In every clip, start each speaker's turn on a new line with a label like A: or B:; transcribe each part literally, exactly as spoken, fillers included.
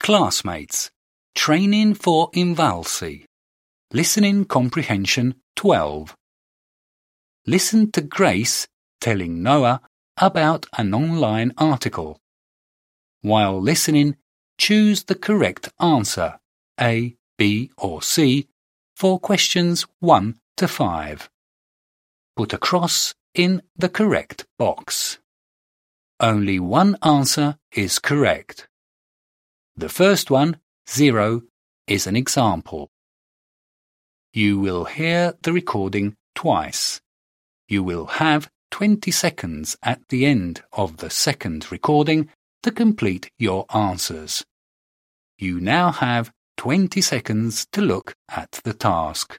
A: Classmates, Training for Invalsi. Listening Comprehension twelve. Listen to Grace telling Noah about an online article. While listening, choose the correct answer, A, B or C, for questions one to five. Put a cross in the correct box. Only one answer is correct. The first one, zero, is an example. You will hear the recording twice. You will have twenty seconds at the end of the second recording to complete your answers. You now have twenty seconds to look at the task.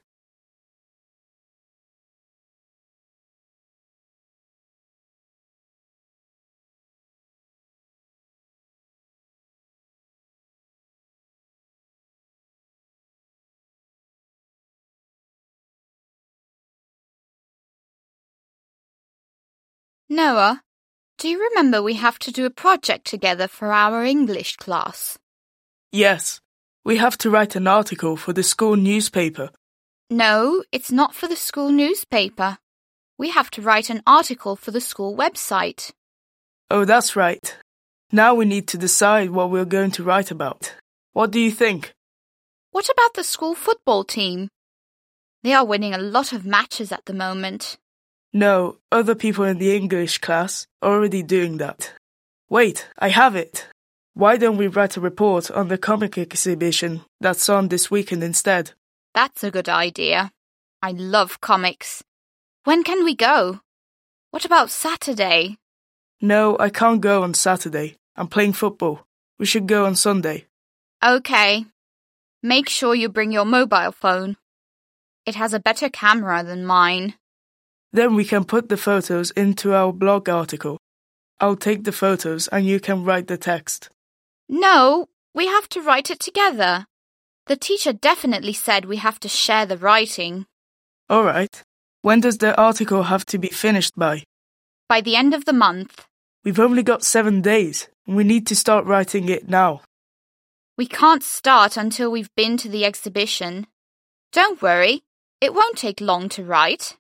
B: Noah, do you remember we have to do a project together for our English class?
C: Yes, we have to write an article for the school newspaper.
B: No, it's not for the school newspaper. We have to write an article for the school website.
C: Oh, that's right. Now we need to decide what we're going to write about. What do you think?
B: What about the school football team? They are winning a lot of matches at the moment.
C: No, other people in the English class are already doing that. Wait, I have it. Why don't we write a report on the comic exhibition that's on this weekend instead?
B: That's a good idea. I love comics. When can we go? What about Saturday?
C: No, I can't go on Saturday. I'm playing football. We should go on Sunday.
B: Okay. Make sure you bring your mobile phone. It has a better camera than mine.
C: Then we can put the photos into our blog article. I'll take the photos and you can write the text.
B: No, we have to write it together. The teacher definitely said we have to share the writing.
C: All right. When does the article have to be finished by?
B: By the end of the month.
C: We've only got seven days. We need to start writing it now.
B: We can't start until we've been to the exhibition. Don't worry, it won't take long to write.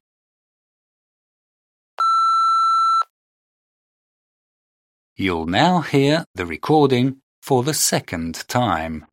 A: You'll now hear the recording for the second time.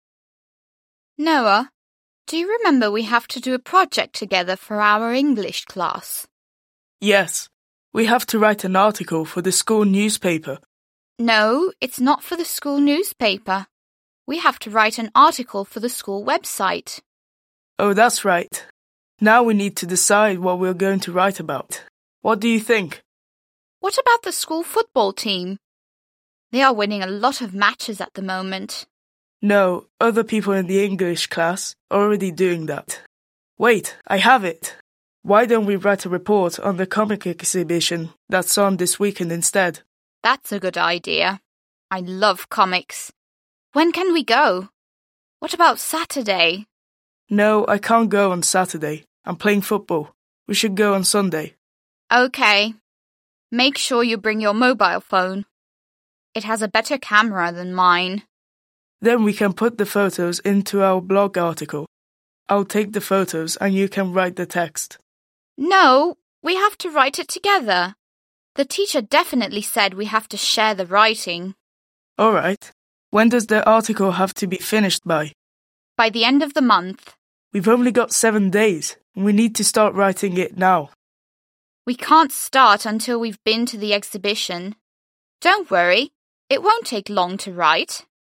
B: Noah, do you remember we have to do a project together for our English class?
C: Yes, we have to write an article for the school newspaper.
B: No, it's not for the school newspaper. We have to write an article for the school website.
C: Oh, that's right. Now we need to decide what we're going to write about. What do you think?
B: What about the school football team? They are winning a lot of matches at the moment.
C: No, other people in the English class are already doing that. Wait, I have it. Why don't we write a report on the comic exhibition that's on this weekend instead?
B: That's a good idea. I love comics. When can we go? What about Saturday?
C: No, I can't go on Saturday. I'm playing football. We should go on Sunday.
B: Okay. Make sure you bring your mobile phone. It has a better camera than mine.
C: Then we can put the photos into our blog article. I'll take the photos and you can write the text.
B: No, we have to write it together. The teacher definitely said we have to share the writing.
C: All right. When does the article have to be finished by?
B: By the end of the month.
C: We've only got seven days. We need to start writing it now.
B: We can't start until we've been to the exhibition. Don't worry, it won't take long to write.